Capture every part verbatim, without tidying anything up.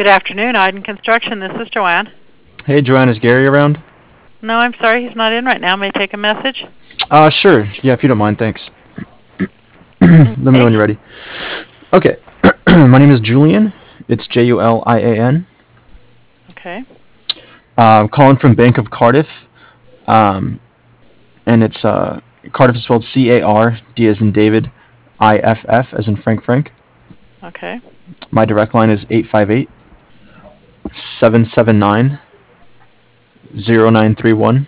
Good afternoon, Iden Construction. This is Joanne. Hey, Joanne, is Gary around? No, I'm sorry, he's not in right now. May I take a message? Uh, sure. Yeah, if you don't mind, thanks. Let me know when you're ready. Okay. My name is Julian. It's J U L I A N. Okay. Uh, I'm calling from Bank of Cardiff. Um, and it's, uh, Cardiff is spelled C A R D as in David, I F F as in Frank Frank. Okay. My direct line is eight five eight, seven seven nine, zero nine three one.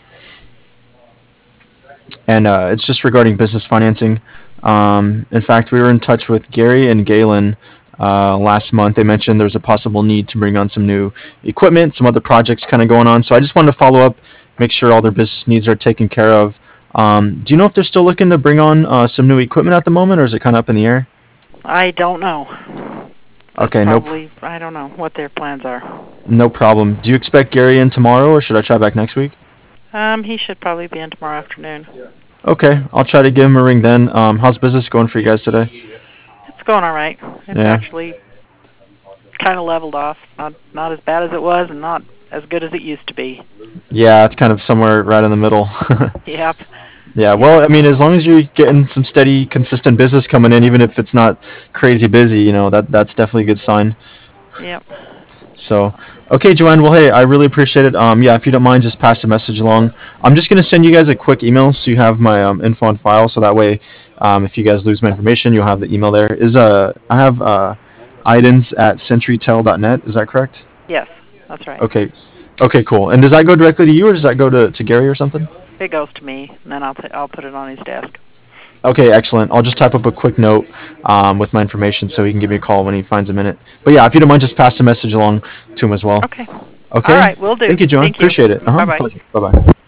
And uh, it's just regarding business financing. Um, in fact, we were in touch with Gary and Galen uh, last month. They mentioned there's a possible need to bring on some new equipment, some other projects kind of going on. So I just wanted to follow up, make sure all their business needs are taken care of. Um, do you know if they're still looking to bring on uh, some new equipment at the moment, or is it kind of up in the air? I don't know. That's Okay, probably, no, I don't know what their plans are. no problem. Do you expect Gary in tomorrow, or should I try back next week? Um, he should probably be in tomorrow afternoon. Okay, I'll try to give him a ring then. Um, how's business going for you guys today? It's going all right. It's Yeah. actually kind of leveled off. Not not as bad as it was, and not as good as it used to be. Yeah, it's kind of somewhere right in the middle. Yep. Yeah, well, I mean, as long as you're getting some steady, consistent business coming in, even if it's not crazy busy, you know, that that's definitely a good sign. Yep. So, okay, Joanne, well, hey, I really appreciate it. Um, yeah, if you don't mind, just pass the message along. I'm just gonna send you guys a quick email so you have my um, info on file, so that way, um, if you guys lose my information, you'll have the email there. Is uh, I have uh, items at centurytel dot net. Is that correct? Yes, that's right. Okay, okay, cool. And does that go directly to you, or does that go to, to Gary or something? It goes to me, and then I'll t- I'll put it on his desk. Okay, excellent. I'll just type up a quick note um, with my information so he can give me a call when he finds a minute. But yeah, if you don't mind, just pass the message along to him as well. Okay. Okay? All right, will do. Thank you, Joanne. Thank you. Appreciate it. Uh-huh. Bye-bye. Bye bye.